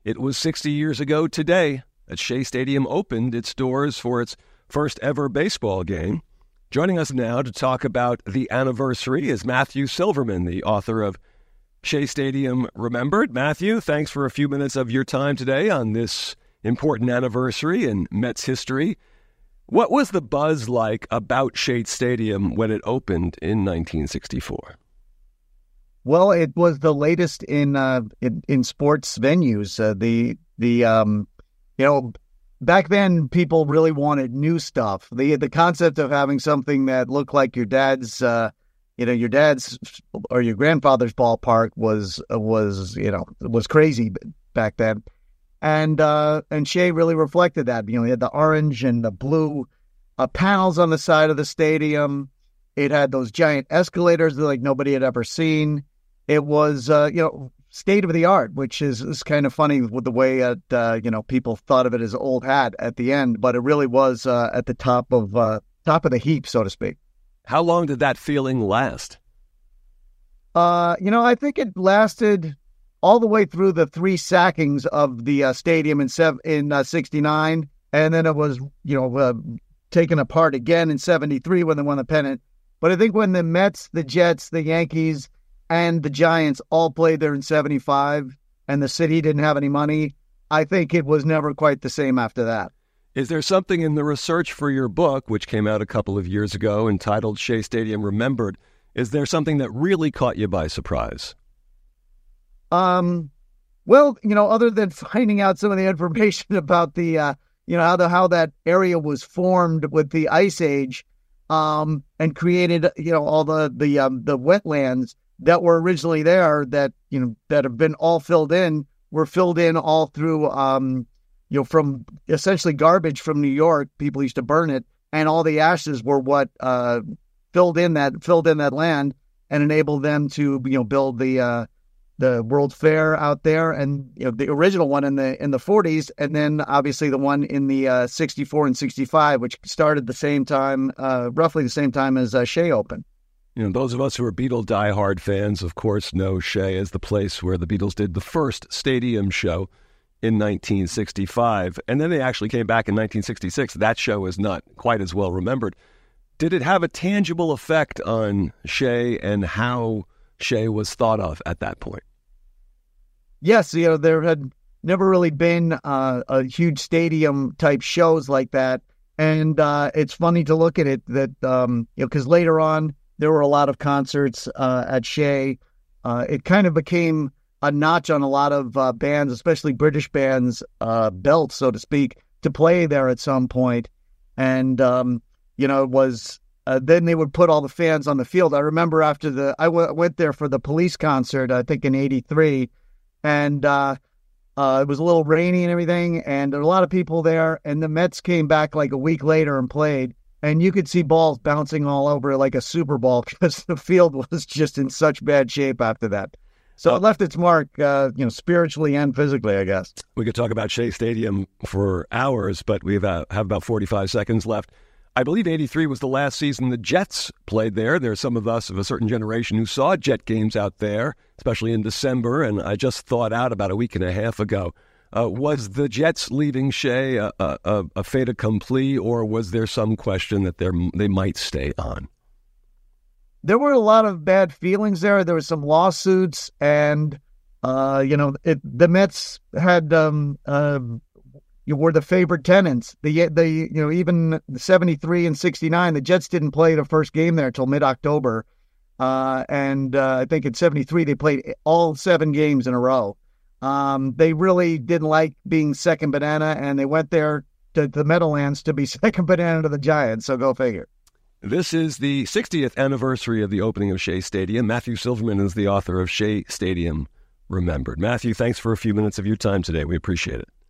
It was 60 years ago today that Shea Stadium opened its doors for its first ever baseball game. Joining us now to talk about the anniversary is Matthew Silverman, the author of Shea Stadium Remembered. Matthew, thanks for a few minutes of your time today on this important anniversary in Mets history. What was the buzz like about Shea Stadium when it opened in 1964? Well, it was the latest in sports venues. Back then people really wanted new stuff. The concept of having something that looked like your dad's or your grandfather's ballpark was crazy back then. And Shea really reflected that. He had the orange and the blue panels on the side of the stadium. It had those giant escalators that nobody had ever seen. It was, state of the art, which is kind of funny with the way that, people thought of it as old hat at the end, but it really was at the top of the heap, so to speak. How long did that feeling last? I think it lasted all the way through the three sackings of the stadium in 69, and then it was, taken apart again in 73 when they won the pennant. But I think when the Mets, the Jets, the Yankees, and the Giants all played there in 75, and the city didn't have any money, I think it was never quite the same after that. Is there something in the research for your book, which came out a couple of years ago, entitled Shea Stadium Remembered, is there something that really caught you by surprise? Well, other than finding out some of the information about the, how that area was formed with the Ice Age, and created, all the wetlands that were originally there that have been all filled in, were filled in all through, from essentially garbage from New York. People used to burn it, and all the ashes were what, filled in that land and enabled them to, build the World's Fair out there, and the original one in the 40s, and then obviously the one in the 64 and 65, which started the same time, roughly the same time as Shea opened. Those of us who are Beatle diehard fans, of course, know Shea as the place where the Beatles did the first stadium show in 1965, and then they actually came back in 1966. That show is not quite as well remembered. Did it have a tangible effect on Shea and how Shea was thought of at that point? Yes, there had never really been a huge stadium type shows like that, and it's funny to look at it that because later on there were a lot of concerts at Shea. It kind of became a notch on a lot of bands, especially British bands, belt, so to speak, to play there at some point, and it was. Then they would put all the fans on the field. I remember after I went there for the Police concert, I think in '83, and it was a little rainy and everything, and there were a lot of people there, and the Mets came back like a week later and played, and you could see balls bouncing all over like a Super Bowl because the field was just in such bad shape after that. So it left its mark, spiritually and physically, I guess. We could talk about Shea Stadium for hours, but we have about 45 seconds left. I believe 83 was the last season the Jets played there. There are some of us of a certain generation who saw Jet games out there, especially in December, and I just thought out about a week and a half ago. Was the Jets leaving Shea a fait accompli, or was there some question that they might stay on? There were a lot of bad feelings there. There were some lawsuits, and the Mets had were the favored tenants. Even 73 and 69, the Jets didn't play the first game there until mid-October. And I think in 73, they played all 7 games in a row. They really didn't like being second banana, and they went there to the Meadowlands to be second banana to the Giants. So go figure. This is the 60th anniversary of the opening of Shea Stadium. Matthew Silverman is the author of Shea Stadium Remembered. Matthew, thanks for a few minutes of your time today. We appreciate it.